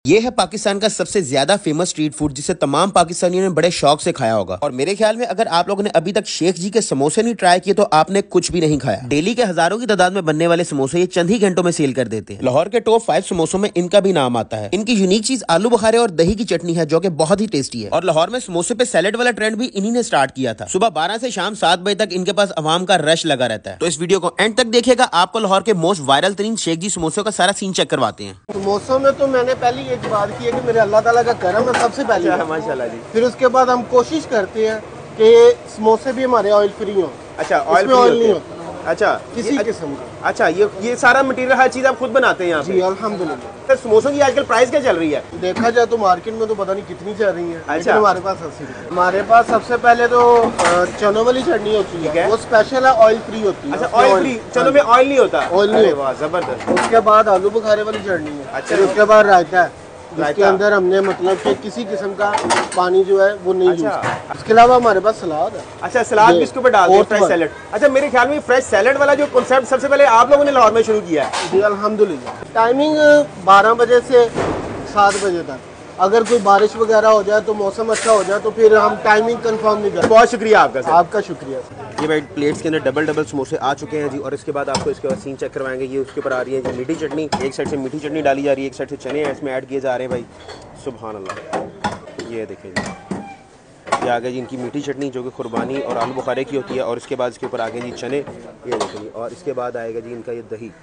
ये है पाकिस्तान का सबसे ज्यादा फेमस स्ट्रीट फूड जिसे तमाम पाकिस्तानियों ने बड़े शौक से खाया होगा। और मेरे ख्याल में अगर आप लोगों ने अभी तक शेख जी के समोसे नहीं ट्राई किए तो आपने कुछ भी नहीं खाया। डेली के हजारों की तादाद में बनने वाले समोसे ये चंद ही घंटों में सेल कर देते हैं। लाहौर के टॉप 5 समोसों में इनका भी नाम आता है। इनकी यूनिक चीज आलू बुखारे और दही की चटनी है जो कि बहुत ही टेस्टी है। और लाहौर में समोसे पे सैलेड वाला ट्रेंड भी इन्हीं ने स्टार्ट किया था। सुबह 12 से शाम 7 बजे तक इनके पास अवाम का रश लगा रहता है। तो इस वीडियो को एंड तक देखिएगा, आपको लाहौर के मोस्ट वायरल तरीन शेख जी समोसों का सारा सीन चेक करवाते हैं। समोसों में तो मैंने पहले एक बात की है कि मेरे अल्लाह ताला का करम है सबसे पहले। माशाल्लाह जी। फिर उसके बाद हम कोशिश करते हैं कि समोसे भी हमारे ऑयल फ्री हो। अच्छा, ऑयल नहीं होता। अच्छा, किसी किस्म का। अच्छा, ये सारा मटेरियल हर चीज आप खुद बनाते हैं यहाँ पे? जी अल्हम्दुलिल्लाह। सर, समोसों की आजकल प्राइस क्या चल रही है? देखा जाए तो मार्केट में तो पता नहीं कितनी चल रही है। अच्छा। हमारे पास 80 रुपए। हमारे पास सबसे पहले तो चनों वाली चटनी होती है, वो स्पेशल है, ऑयल फ्री होती है। अच्छा, ऑयल फ्री। चलो में ऑयल नहीं होता? ऑयल नहीं। वाह, जबरदस्त। उसके बाद आलू बुखारे वाली चटनी है। अच्छा। फिर उसके बाद रायता है जिसके अंदर हमने मतलब कि किसी किस्म का पानी जो है वो नहीं यूज किया। इसके अलावा हमारे पास सलाद है। अच्छा, सलाद भी इसके ऊपर डाल दिया, फ्रेश सैलेड। अच्छा, मेरे ख्याल में फ्रेश सैलेड वाला जो कॉन्सेप्ट सबसे पहले आप लोगों ने लाहौर में शुरू किया है। जी अल्हम्दुलिल्लाह। टाइमिंग 12 बजे से 7 बजे तक। अगर कोई बारिश वगैरह हो जाए तो मौसम अच्छा हो जाए तो फिर हम टाइमिंग कंफर्म नहीं करते। बहुत शुक्रिया आपका सर। आपका शुक्रिया। ये भाई प्लेट्स के अंदर डबल डबल समोसे आ चुके हैं जी। और इसके बाद आपको इसके बाद सीन चेक करवाएंगे। ये उसके ऊपर आ रही है जी मीठी चटनी। एक साइड से मीठी चटनी डाली जा रही है, एक साइड से चने हैं इसमें ऐड किए जा रहे हैं। भाई सुभान अल्लाह। ये देखें जी, ये आ गई जी इनकी मीठी चटनी जो कि कुर्बानी और आलू बुखारे की होती है। और इसके बाद इसके ऊपर आ गए जी चने, ये देखें जी। और इसके बाद आएगा जी इनका ये दही,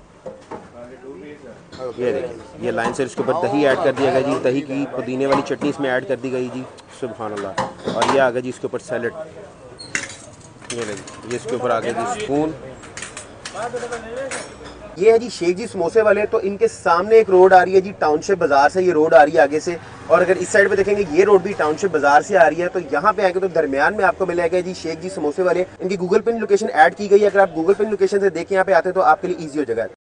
ये देखिए ये लाइन से इसके ऊपर दही ऐड कर दिया गया जी। दही की पुदीने वाली चटनी इसमें ऐड कर दी गई जी। सुभान अल्लाह। और ये आ गया जी इसके ऊपर सैलेड, ये देखिए ये इसके ऊपर आ गया जी स्पून। ये है जी शेख जी समोसे वाले। तो इनके सामने एक रोड आ रही है जी टाउनशिप बाजार से, ये रोड आ रही है आगे से। और अगर इस साइड पे देखेंगे ये रोड भी टाउनशिप बाजार से आ रही है। तो यहाँ पे आएंगे तो दरमियान में आपको मिलेगा जी शेख जी समोसे वाले। इनकी गूगल पिन लोकेशन ऐड की गई है। अगर आप गूगल पिन लोकेशन से देख के यहाँ पे आते हैं तो आपके लिए ईजी हो जाएगा।